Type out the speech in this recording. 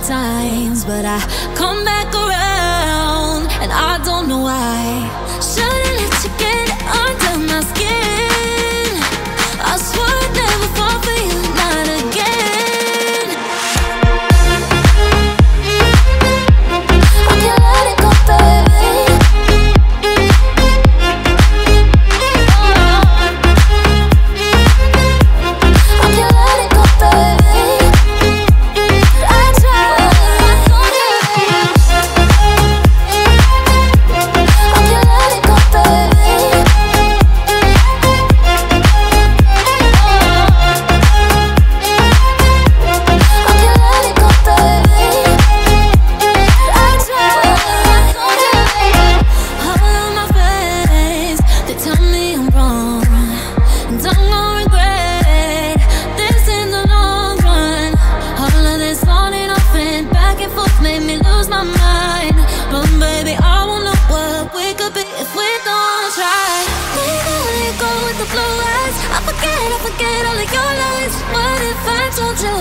times, but I come back around, and I don't know why. Should've let you get under my skin. I swore I'd never fall for you, not again. I can't let it go, baby. I can't let it go, baby. I tried. I can't let it go, baby. I can't let it go, baby. I tried. All on my face, they tell me I'm wrong, and I'm gonna regret this in the long run. All of this on and off and back and forth made me lose my mind. But baby, I won't know what we could be if we don't try. We only go with the blue eyes. I forget all of your lies. What if I told you